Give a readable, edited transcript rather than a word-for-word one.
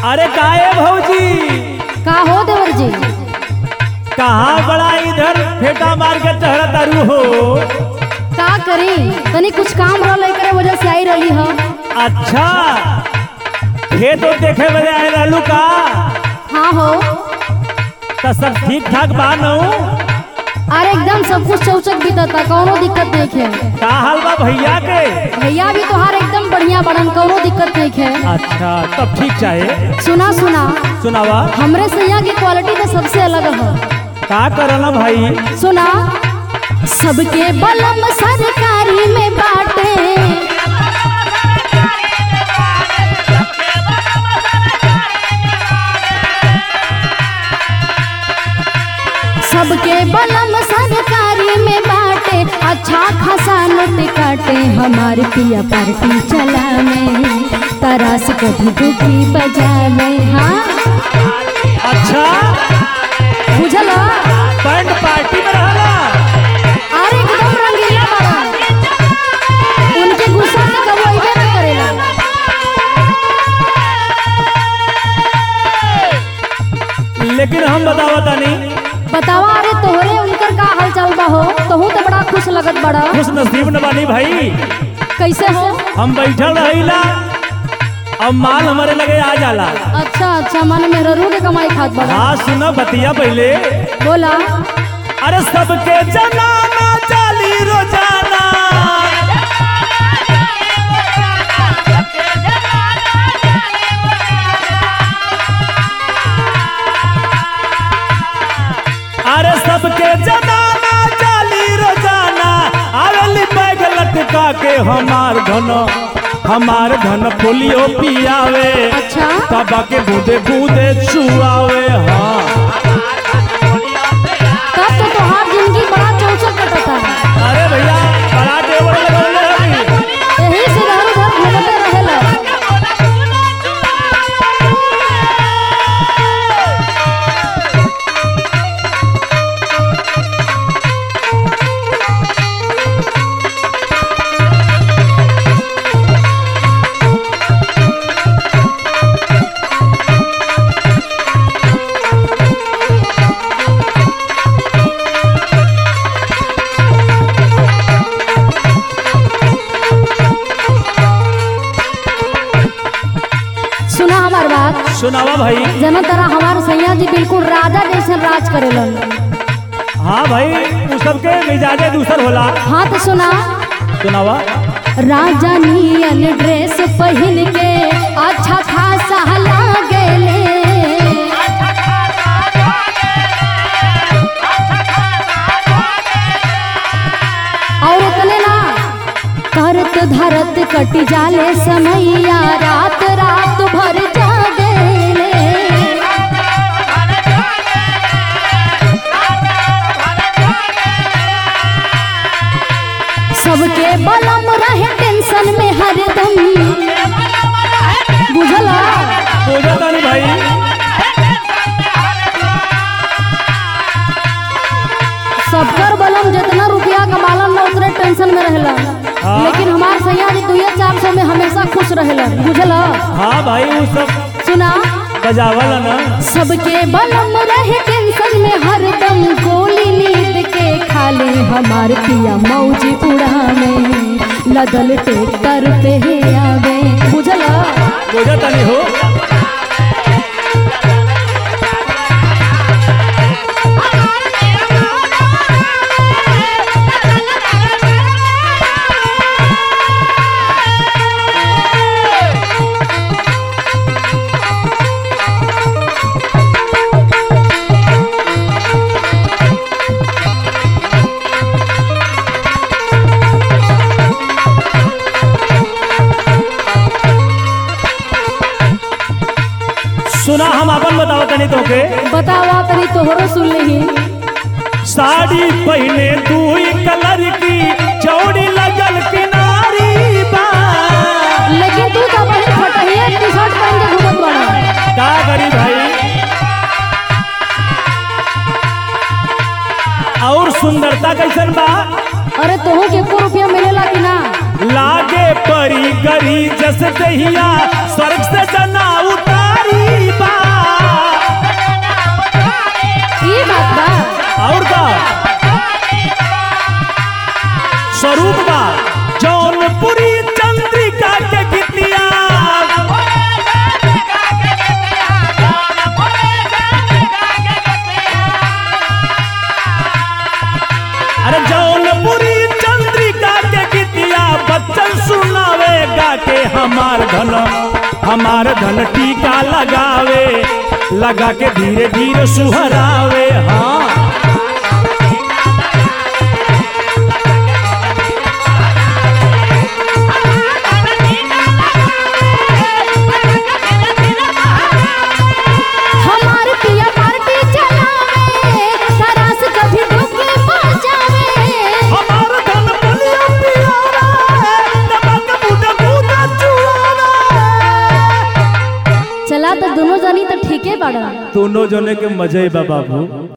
अरे काहे भौजी का हो देवर जी? कहाँ बड़ा इधर फेटा मार के टहरा तारू हो। का करी तनी कुछ काम रहल एकरे वजह से आई रही ह। अच्छा खेत देखे बजे आए रहलू का? हाँ हो। तो सब ठीक ठाक बा न? अरे एकदम सब कुछ चौचक बीतता, कौनो दिक्कत नहीं है। का हाल बा भैया के? भैया भी तोहार एकदम बढ़िया बड़न, कौनो दिक्कत नहीं है। अच्छा तब ठीक चाहे। सुना सुना सुनावा। हमरे सैया की क्वालिटी तो सबसे अलग है। का करना भाई? सुना सबके बलम सरकारी में बाटे, सबके बलम सरकारी में बाटे, अच्छा खासा नोट काटे। हमारे पिया पार्टी चला में तरास कभी दुखी बजा में। हाँ अच्छा बुझला? बैंड पार्टी में रहला? अरे एकदम रंगीला बड़ा, उनके गुस्सा से कबो अइबे न करेला। लेकिन हम बतावा तानी। बतावा। अरे तोहरे उनकर का हाल चाल बा हो? तोहू तो बड़ा खुश लगत बड़ा। खुश नसीब न बानी भाई। कैसे हो? हम बैठल रहिला अब माल हमारे लगे आ जाला। अच्छा अच्छा, मन मेहरू के कमाई खात बड़ा। हाँ सुना बतिया पहले। बोला। अरे सबके जनाना चाली रोजाना, अरे सबके जनाना चाली रोजाना, आवेली बैग लटका के हमार धन पोलियो पियावे। अच्छा तबा के बूदे बूदे छुआवे। हाँ तब तो तोहार जिंदगी बड़ा चौचक कटता है। अरे भैया बड़ा टेबल लगौले हमी। यही से इधर उधर घूमते रहेला। सुना हमार बात। सुनावा भाई। जना तरह हमार सैया जी बिल्कुल राजा जैसे राज करेलन। हाँ भाई उ सबके मिजाजे दूसर होला। हाँ तो सुना। सुनावा। राजा नियन ड्रेस पहन के अच्छा खासा लागेले, और इतने ना करत धरत कटी जाले समैया, रात रात भर जागेले। सबके बलम रहे टेंशन में हरदम। बुझला? बोझा तानी भाई। सबकर बलम जितना रुपया कमालन ना उतने टेंशन में रहेला। हाँ। लेकिन हमार सैया जी 200-400 में हमेशा खुश रहेला। बुझला? हाँ भाई वो सब सुना। बजावला ना। सबके बलम रहे टेंशन में हरदम, गोली नींद के खाले। हमार पिया मौजी उड़ावे, लदल ट्रैक्टर पे आवे। बुझला? बोझा तानी हो। सुना हम अपन बतावा तनी तोके। बतावा तनी तोहरो सुन लेही। साड़ी पहने दुई कलर की, चौड़ी लगल किनारी बा। लेकिन तू तो बड़ी फटहिया टी-शर्ट पहन के घूमत बाड़ा। का करी भाई? और सुंदरता कैसन बा? अरे तोहू के 1 रुपया मिलेला कि ना? लागे परी गरी जस दहिया, स्वर्ग से जना उतारी हमार धन टीका लगावे, लगा के धीरे धीरे सुहरावे। हाँ हमार पिया पार्टी चलावे, तरास कभी धोखे पहुंचावे। हमार धन बलिया पियावे, दबा के मुझे मुझे चुरावे। चला तो दोनों जनी तो ठीके बाड़ा। दोनों जने के मजे बा बाबू।